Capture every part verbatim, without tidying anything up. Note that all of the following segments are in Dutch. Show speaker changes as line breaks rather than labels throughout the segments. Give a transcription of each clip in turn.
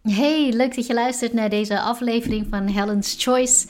Hey, leuk dat je luistert naar deze aflevering van Helen's Choice.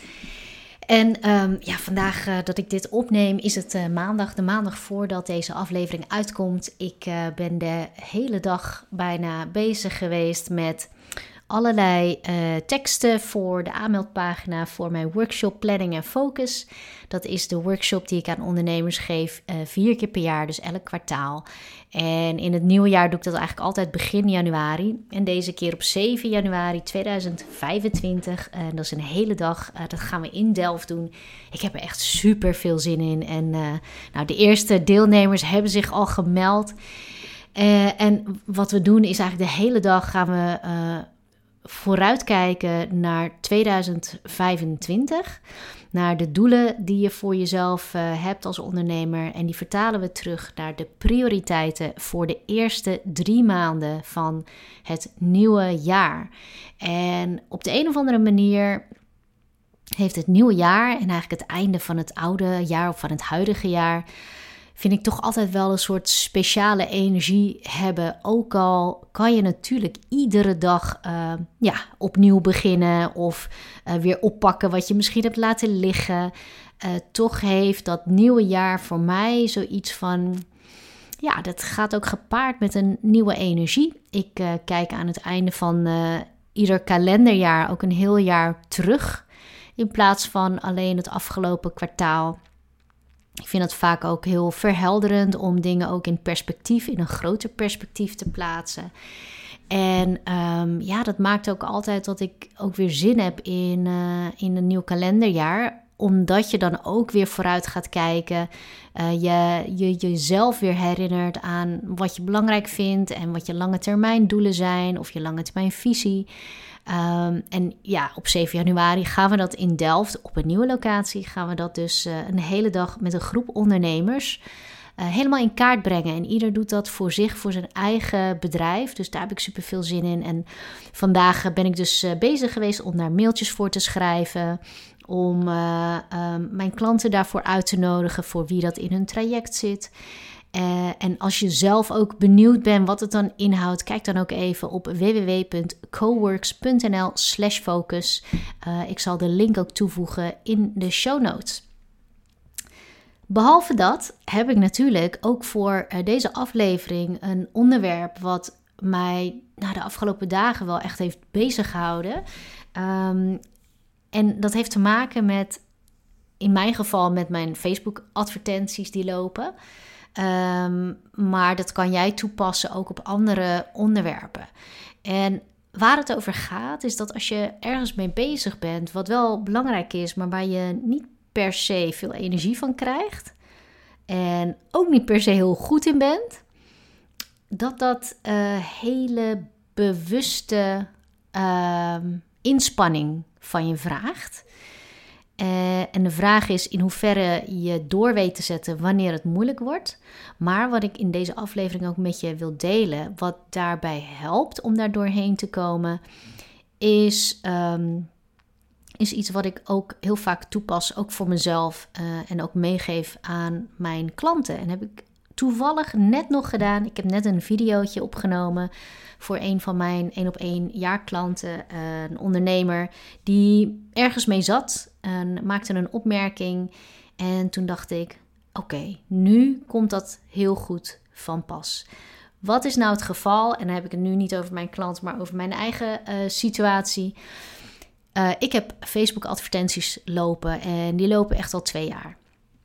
En um, ja, vandaag uh, dat ik dit opneem is het uh, maandag, de maandag voordat deze aflevering uitkomt. Ik uh, ben de hele dag bijna bezig geweest met allerlei uh, teksten voor de aanmeldpagina voor mijn workshop Planning en Focus. Dat is de workshop die ik aan ondernemers geef uh, vier keer per jaar, dus elk kwartaal. En in het nieuwe jaar doe ik dat eigenlijk altijd begin januari. En deze keer op zeven januari tweeduizend vijfentwintig. En dat is een hele dag. Uh, dat gaan we in Delft doen. Ik heb er echt super veel zin in. En uh, nou, de eerste deelnemers hebben zich al gemeld. Uh, en wat we doen is eigenlijk de hele dag gaan we Uh, vooruitkijken naar tweeduizend vijfentwintig, naar de doelen die je voor jezelf uh, hebt als ondernemer. En die vertalen we terug naar de prioriteiten voor de eerste drie maanden van het nieuwe jaar. En op de een of andere manier heeft het nieuwe jaar en eigenlijk het einde van het oude jaar of van het huidige jaar, vind ik toch altijd wel een soort speciale energie hebben. Ook al kan je natuurlijk iedere dag uh, ja, opnieuw beginnen of uh, weer oppakken wat je misschien hebt laten liggen. Uh, toch heeft dat nieuwe jaar voor mij zoiets van, ja, dat gaat ook gepaard met een nieuwe energie. Ik uh, kijk aan het einde van uh, ieder kalenderjaar ook een heel jaar terug, in plaats van alleen het afgelopen kwartaal. Ik vind het vaak ook heel verhelderend om dingen ook in perspectief, in een groter perspectief te plaatsen. En um, ja, dat maakt ook altijd dat ik ook weer zin heb in, uh, in een nieuw kalenderjaar. Omdat je dan ook weer vooruit gaat kijken. Uh, je, je jezelf weer herinnert aan wat je belangrijk vindt en wat je lange termijn doelen zijn of je lange termijn visie. Um, en ja, op zeven januari gaan we dat in Delft, op een nieuwe locatie, gaan we dat dus uh, een hele dag met een groep ondernemers uh, helemaal in kaart brengen. En ieder doet dat voor zich, voor zijn eigen bedrijf. Dus daar heb ik super veel zin in. En vandaag ben ik dus uh, bezig geweest om daar mailtjes voor te schrijven, om uh, um, mijn klanten daarvoor uit te nodigen voor wie dat in hun traject zit. Uh, en als je zelf ook benieuwd bent wat het dan inhoudt, kijk dan ook even op w w w punt coworks punt n l slash focus. Uh, ik zal de link ook toevoegen in de show notes. Behalve dat heb ik natuurlijk ook voor uh, deze aflevering een onderwerp wat mij nou, de afgelopen dagen wel echt heeft bezig gehouden. Um, en dat heeft te maken met, in mijn geval, met mijn Facebook advertenties die lopen. Um, maar dat kan jij toepassen ook op andere onderwerpen. En waar het over gaat is dat als je ergens mee bezig bent, wat wel belangrijk is, maar waar je niet per se veel energie van krijgt en ook niet per se heel goed in bent, dat dat uh, hele bewuste uh, inspanning van je vraagt. Uh, en de vraag is in hoeverre je door weet te zetten wanneer het moeilijk wordt. Maar wat ik in deze aflevering ook met je wil delen, wat daarbij helpt om daar doorheen te komen, is, um, is iets wat ik ook heel vaak toepas, ook voor mezelf uh, en ook meegeef aan mijn klanten. En heb ik toevallig net nog gedaan. Ik heb net een videootje opgenomen voor een van mijn één op één jaarklanten, een ondernemer die ergens mee zat en maakte een opmerking. En toen dacht ik, oké, okay, nu komt dat heel goed van pas. Wat is nou het geval? En dan heb ik het nu niet over mijn klant, maar over mijn eigen uh, situatie. Uh, ik heb Facebook advertenties lopen en die lopen echt al twee jaar.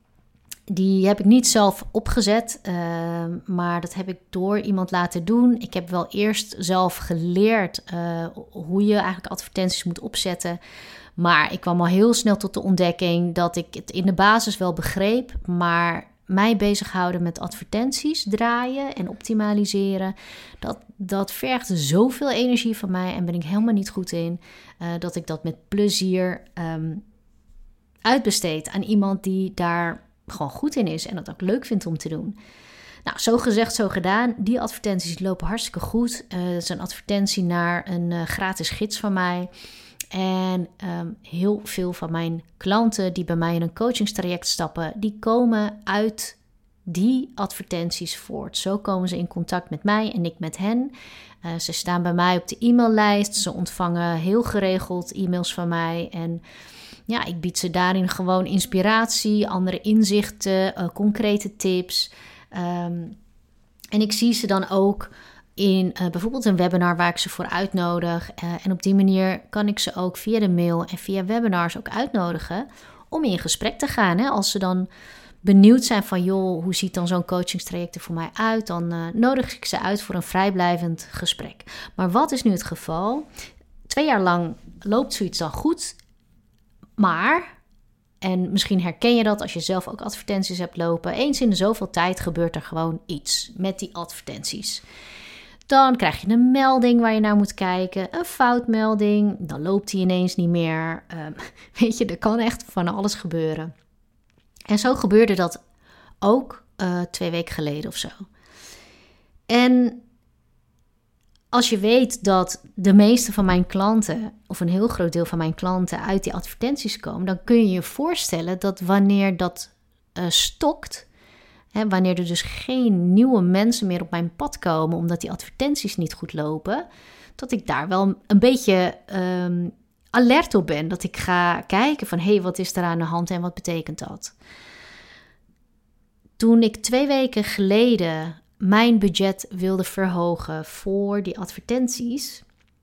Die heb ik niet zelf opgezet, uh, maar dat heb ik door iemand laten doen. Ik heb wel eerst zelf geleerd uh, hoe je eigenlijk advertenties moet opzetten. Maar ik kwam al heel snel tot de ontdekking dat ik het in de basis wel begreep. Maar mij bezighouden met advertenties draaien en optimaliseren, dat, dat vergt zoveel energie van mij en ben ik helemaal niet goed in. Uh, dat ik dat met plezier um, uitbesteed aan iemand die daar gewoon goed in is en dat ook leuk vindt om te doen. Nou, zo gezegd, zo gedaan. Die advertenties lopen hartstikke goed. Uh, dat is een advertentie naar een uh, gratis gids van mij. En um, heel veel van mijn klanten die bij mij in een coachingstraject stappen, die komen uit die advertenties voort. Zo komen ze in contact met mij en ik met hen. Uh, ze staan bij mij op de e-maillijst. Ze ontvangen heel geregeld e-mails van mij. En ja, ik bied ze daarin gewoon inspiratie, andere inzichten, uh, concrete tips. Um, en ik zie ze dan ook in uh, bijvoorbeeld een webinar waar ik ze voor uitnodig. Uh, en op die manier kan ik ze ook via de mail en via webinars ook uitnodigen om in gesprek te gaan. Hè? Als ze dan benieuwd zijn van, joh, hoe ziet dan zo'n coachingstraject er voor mij uit? Dan uh, nodig ik ze uit voor een vrijblijvend gesprek. Maar wat is nu het geval? Twee jaar lang loopt zoiets dan goed, maar, en misschien herken je dat als je zelf ook advertenties hebt lopen, eens in de zoveel tijd gebeurt er gewoon iets met die advertenties. Dan krijg je een melding waar je naar moet kijken, een foutmelding, dan loopt die ineens niet meer. Uh, weet je, er kan echt van alles gebeuren. En zo gebeurde dat ook uh, twee weken geleden of zo. En als je weet dat de meeste van mijn klanten, of een heel groot deel van mijn klanten, uit die advertenties komen, dan kun je je voorstellen dat wanneer dat uh, stokt, hè, wanneer er dus geen nieuwe mensen meer op mijn pad komen, omdat die advertenties niet goed lopen, dat ik daar wel een beetje um, alert op ben. Dat ik ga kijken van, hé, hey, wat is er aan de hand en wat betekent dat? Toen ik twee weken geleden mijn budget wilde verhogen voor die advertenties,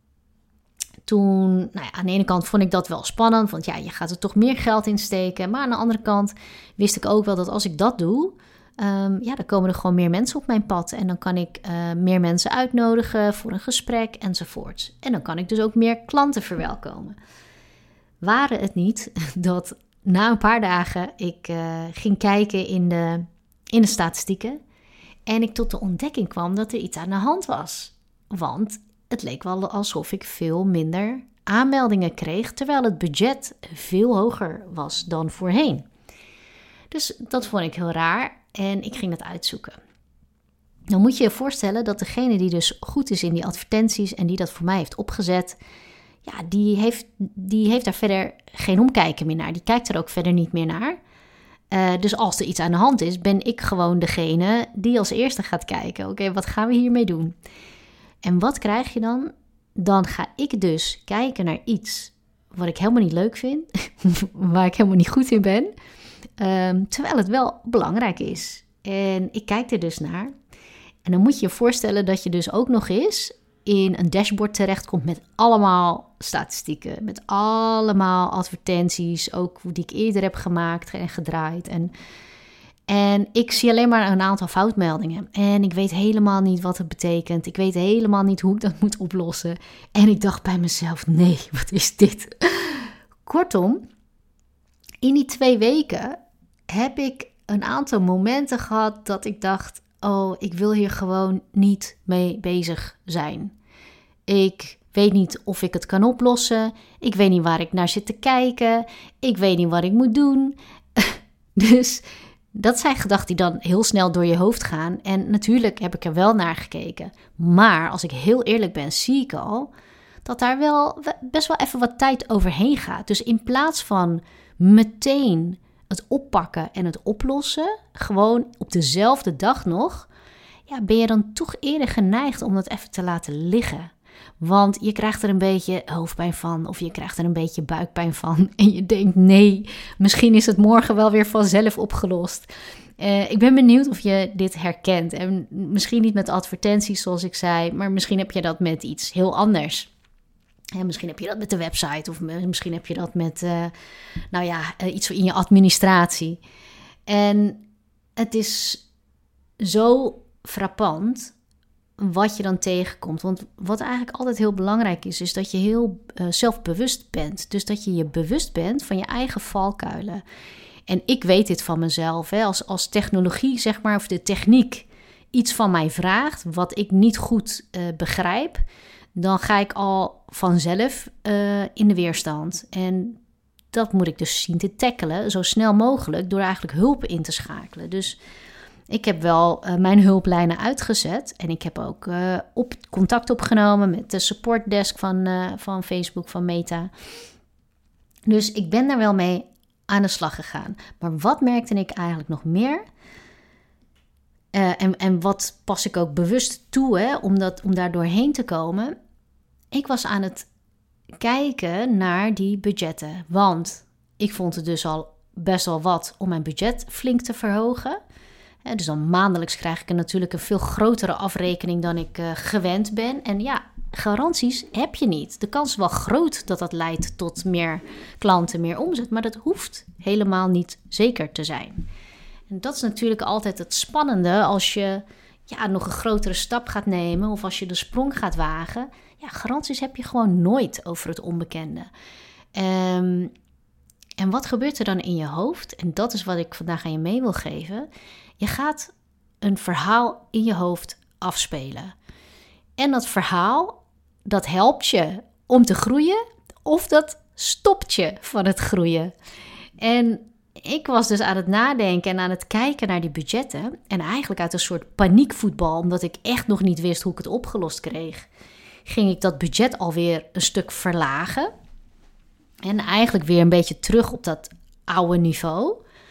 toen, nou ja, aan de ene kant vond ik dat wel spannend, want ja, je gaat er toch meer geld in steken. Maar aan de andere kant wist ik ook wel dat als ik dat doe, um, ja, dan komen er gewoon meer mensen op mijn pad. En dan kan ik uh, meer mensen uitnodigen voor een gesprek enzovoorts. En dan kan ik dus ook meer klanten verwelkomen. Waren het niet dat na een paar dagen ik uh, ging kijken in de, in de statistieken en ik tot de ontdekking kwam dat er iets aan de hand was. Want het leek wel alsof ik veel minder aanmeldingen kreeg, terwijl het budget veel hoger was dan voorheen. Dus dat vond ik heel raar en ik ging dat uitzoeken. Dan moet je je voorstellen dat degene die dus goed is in die advertenties en die dat voor mij heeft opgezet, ja, die heeft, die heeft daar verder geen omkijken meer naar. Die kijkt er ook verder niet meer naar. Uh, dus als er iets aan de hand is, ben ik gewoon degene die als eerste gaat kijken. Oké, okay, wat gaan we hiermee doen? En wat krijg je dan? Dan ga ik dus kijken naar iets wat ik helemaal niet leuk vind, waar ik helemaal niet goed in ben, um, terwijl het wel belangrijk is. En ik kijk er dus naar. En dan moet je je voorstellen dat je dus ook nog eens in een dashboard terechtkomt met allemaal statistieken, met allemaal advertenties, ook die ik eerder heb gemaakt en gedraaid. En, en ik zie alleen maar een aantal foutmeldingen. En ik weet helemaal niet wat het betekent. Ik weet helemaal niet hoe ik dat moet oplossen. En ik dacht bij mezelf, nee, wat is dit? Kortom, in die twee weken heb ik een aantal momenten gehad dat ik dacht, oh, ik wil hier gewoon niet mee bezig zijn. Ik weet niet of ik het kan oplossen. Ik weet niet waar ik naar zit te kijken. Ik weet niet wat ik moet doen. Dus dat zijn gedachten die dan heel snel door je hoofd gaan. En natuurlijk heb ik er wel naar gekeken. Maar als ik heel eerlijk ben, zie ik al dat daar wel best wel even wat tijd overheen gaat. Dus in plaats van meteen het oppakken en het oplossen, gewoon op dezelfde dag nog, ja, ben je dan toch eerder geneigd om dat even te laten liggen. Want je krijgt er een beetje hoofdpijn van of je krijgt er een beetje buikpijn van. En je denkt, nee, misschien is het morgen wel weer vanzelf opgelost. Uh, ik ben benieuwd of je dit herkent. En misschien niet met advertenties zoals ik zei, maar misschien heb je dat met iets heel anders. En misschien heb je dat met de website of misschien heb je dat met uh, nou ja, uh, iets in je administratie. En het is zo frappant wat je dan tegenkomt. Want wat eigenlijk altijd heel belangrijk is, is dat je heel uh, zelfbewust bent. Dus dat je je bewust bent van je eigen valkuilen. En ik weet dit van mezelf. Hè. Als, als technologie, zeg maar, of de techniek iets van mij vraagt wat ik niet goed uh, begrijp, dan ga ik al vanzelf uh, in de weerstand. En dat moet ik dus zien te tackelen, zo snel mogelijk, door eigenlijk hulp in te schakelen. Dus ik heb wel uh, mijn hulplijnen uitgezet. En ik heb ook uh, op, contact opgenomen met de supportdesk van, uh, van Facebook, van Meta. Dus ik ben daar wel mee aan de slag gegaan. Maar wat merkte ik eigenlijk nog meer? Uh, en, en wat pas ik ook bewust toe, hè, om, dat, om daar doorheen te komen. Ik was aan het kijken naar die budgetten. Want ik vond het dus al best wel wat om mijn budget flink te verhogen. Uh, dus dan maandelijks krijg ik natuurlijk een veel grotere afrekening dan ik uh, gewend ben. En ja, garanties heb je niet. De kans is wel groot dat dat leidt tot meer klanten, meer omzet. Maar dat hoeft helemaal niet zeker te zijn. En dat is natuurlijk altijd het spannende als je ja, nog een grotere stap gaat nemen of als je de sprong gaat wagen. Ja, garanties heb je gewoon nooit over het onbekende. Um, en wat gebeurt er dan in je hoofd? En dat is wat ik vandaag aan je mee wil geven. Je gaat een verhaal in je hoofd afspelen. En dat verhaal, dat helpt je om te groeien of dat stopt je van het groeien. En ik was dus aan het nadenken en aan het kijken naar die budgetten. En eigenlijk uit een soort paniekvoetbal, omdat ik echt nog niet wist hoe ik het opgelost kreeg, ging ik dat budget alweer een stuk verlagen. En eigenlijk weer een beetje terug op dat oude niveau.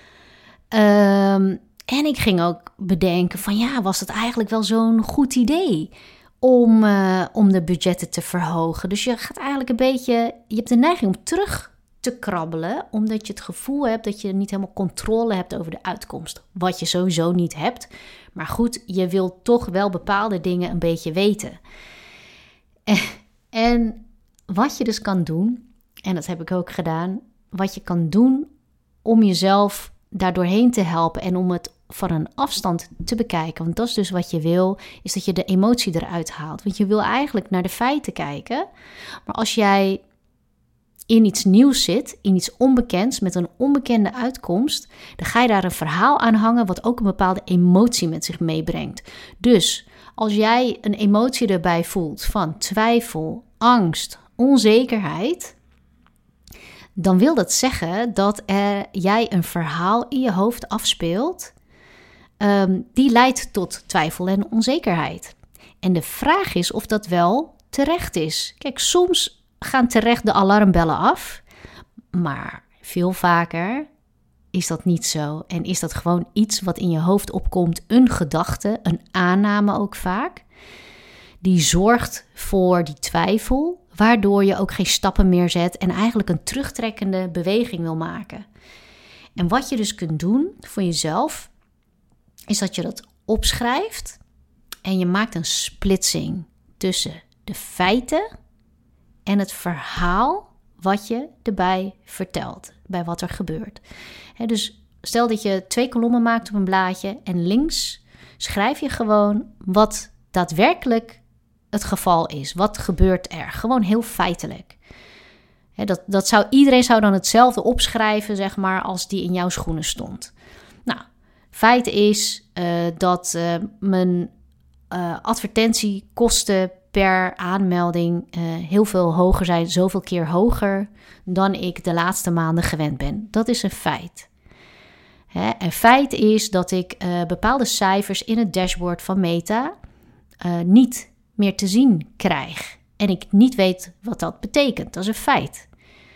Um, en ik ging ook bedenken van ja, was het eigenlijk wel zo'n goed idee om, uh, om de budgetten te verhogen? Dus je gaat eigenlijk een beetje, je hebt de neiging om terug te krabbelen, omdat je het gevoel hebt dat je niet helemaal controle hebt over de uitkomst. Wat je sowieso niet hebt. Maar goed, je wilt toch wel bepaalde dingen een beetje weten. En, en wat je dus kan doen, en dat heb ik ook gedaan, wat je kan doen om jezelf daar doorheen te helpen en om het van een afstand te bekijken. Want dat is dus wat je wil, is dat je de emotie eruit haalt. Want je wil eigenlijk naar de feiten kijken. Maar als jij in iets nieuws zit, in iets onbekends, met een onbekende uitkomst, dan ga je daar een verhaal aan hangen wat ook een bepaalde emotie met zich meebrengt. Dus als jij een emotie erbij voelt van twijfel, angst, onzekerheid, dan wil dat zeggen dat er, jij een verhaal in je hoofd afspeelt um, die leidt tot twijfel en onzekerheid. En de vraag is of dat wel terecht is. Kijk, soms gaan terecht de alarmbellen af, maar veel vaker is dat niet zo. En is dat gewoon iets wat in je hoofd opkomt, een gedachte, een aanname ook vaak, die zorgt voor die twijfel, waardoor je ook geen stappen meer zet en eigenlijk een terugtrekkende beweging wil maken. En wat je dus kunt doen voor jezelf, is dat je dat opschrijft en je maakt een splitsing tussen de feiten en het verhaal wat je erbij vertelt, bij wat er gebeurt. He, dus stel dat je twee kolommen maakt op een blaadje en links schrijf je gewoon wat daadwerkelijk het geval is. Wat gebeurt er? Gewoon heel feitelijk. He, dat, dat zou, iedereen zou dan hetzelfde opschrijven, zeg maar, als die in jouw schoenen stond. Nou, feit is uh, dat uh, mijn uh, advertentiekosten per aanmelding uh, heel veel hoger zijn, zoveel keer hoger dan ik de laatste maanden gewend ben. Dat is een feit. Hè? Een feit is dat ik uh, bepaalde cijfers in het dashboard van Meta uh, niet meer te zien krijg. En ik niet weet wat dat betekent. Dat is een feit.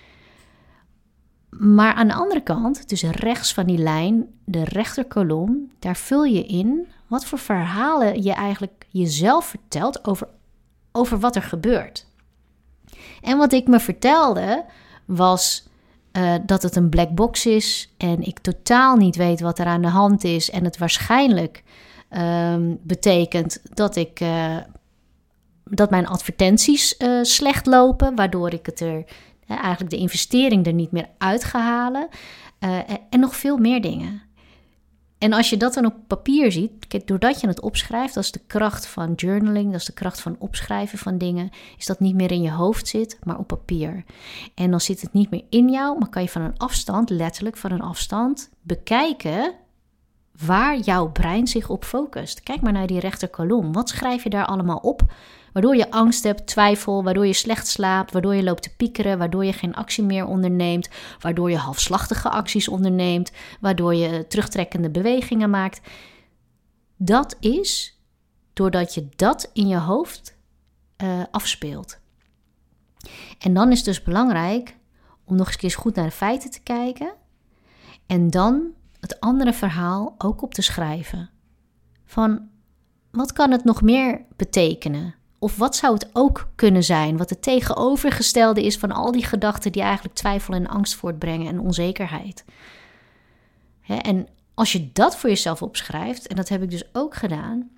Maar aan de andere kant, dus rechts van die lijn, de rechterkolom, daar vul je in wat voor verhalen je eigenlijk jezelf vertelt over over wat er gebeurt. En wat ik me vertelde was uh, dat het een black box is en ik totaal niet weet wat er aan de hand is en het waarschijnlijk uh, betekent dat ik uh, dat mijn advertenties uh, slecht lopen, waardoor ik het er uh, eigenlijk de investering er niet meer uit ga halen uh, en nog veel meer dingen. En als je dat dan op papier ziet, kijk, doordat je het opschrijft, dat is de kracht van journaling, dat is de kracht van opschrijven van dingen, is dat niet meer in je hoofd zit, maar op papier. En dan zit het niet meer in jou, maar kan je van een afstand, letterlijk van een afstand, bekijken waar jouw brein zich op focust. Kijk maar naar die rechterkolom. Wat schrijf je daar allemaal op? Waardoor je angst hebt, twijfel, waardoor je slecht slaapt, waardoor je loopt te piekeren, waardoor je geen actie meer onderneemt, waardoor je halfslachtige acties onderneemt, waardoor je terugtrekkende bewegingen maakt. Dat is doordat je dat in je hoofd uh, afspeelt. En dan is het dus belangrijk om nog eens goed naar de feiten te kijken en dan het andere verhaal ook op te schrijven. van wat kan het nog meer betekenen? Of wat zou het ook kunnen zijn? Wat het tegenovergestelde is van al die gedachten die eigenlijk twijfel en angst voortbrengen en onzekerheid. Hè, en als je dat voor jezelf opschrijft, en dat heb ik dus ook gedaan,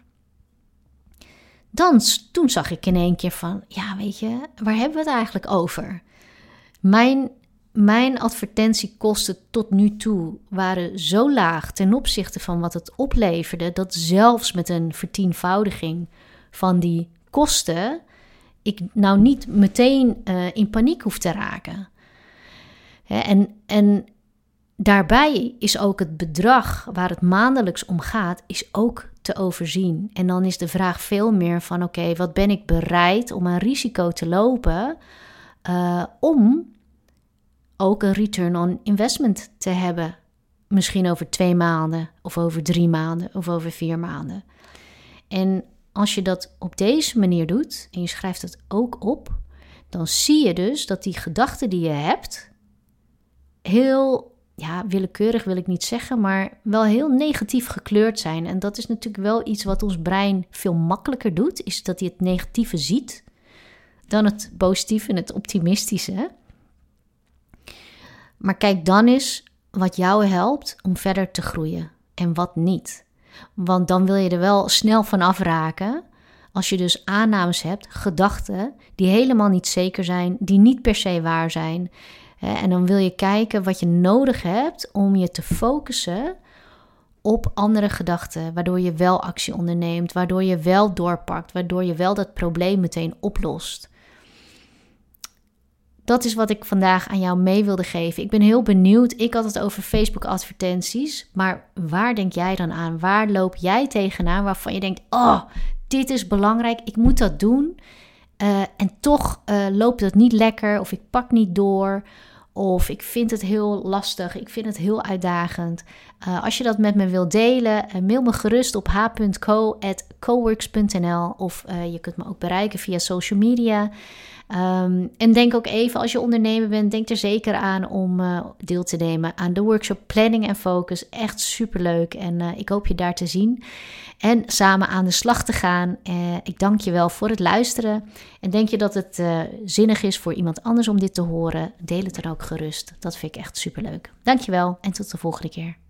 dan toen zag ik in één keer van, ja weet je, waar hebben we het eigenlijk over? Mijn, mijn advertentiekosten tot nu toe waren zo laag ten opzichte van wat het opleverde, dat zelfs met een vertienvoudiging van die kosten ik nou niet meteen uh, in paniek hoef te raken. Hè, en, en daarbij is ook het bedrag waar het maandelijks om gaat, is ook te overzien. En dan is de vraag veel meer van, oké, okay, wat ben ik bereid om een risico te lopen uh, om ook een return on investment te hebben. Misschien over twee maanden of over drie maanden of over vier maanden. En als je dat op deze manier doet en je schrijft het ook op, dan zie je dus dat die gedachten die je hebt heel, ja, willekeurig wil ik niet zeggen, maar wel heel negatief gekleurd zijn. En dat is natuurlijk wel iets wat ons brein veel makkelijker doet, is dat hij het negatieve ziet dan het positieve en het optimistische. Maar kijk dan eens wat jou helpt om verder te groeien en wat niet. Want dan wil je er wel snel van afraken als je dus aannames hebt, gedachten die helemaal niet zeker zijn, die niet per se waar zijn. En dan wil je kijken wat je nodig hebt om je te focussen op andere gedachten, waardoor je wel actie onderneemt, waardoor je wel doorpakt, waardoor je wel dat probleem meteen oplost. Dat is wat ik vandaag aan jou mee wilde geven. Ik ben heel benieuwd. Ik had het over Facebook advertenties. Maar waar denk jij dan aan? Waar loop jij tegenaan waarvan je denkt, oh, dit is belangrijk. Ik moet dat doen. Uh, en toch uh, loopt het niet lekker. Of ik pak niet door. Of ik vind het heel lastig. Ik vind het heel uitdagend. Uh, als je dat met me wilt delen, uh, mail me gerust op h punt co at coworks punt n l. Of uh, je kunt me ook bereiken via social media. Um, en denk ook even, als je ondernemer bent, denk er zeker aan om uh, deel te nemen aan de workshop Planning en Focus. Echt superleuk en uh, ik hoop je daar te zien en samen aan de slag te gaan. Uh, ik dank je wel voor het luisteren. En denk je dat het uh, zinnig is voor iemand anders om dit te horen, deel het dan ook gerust. Dat vind ik echt superleuk. Dank je wel en tot de volgende keer.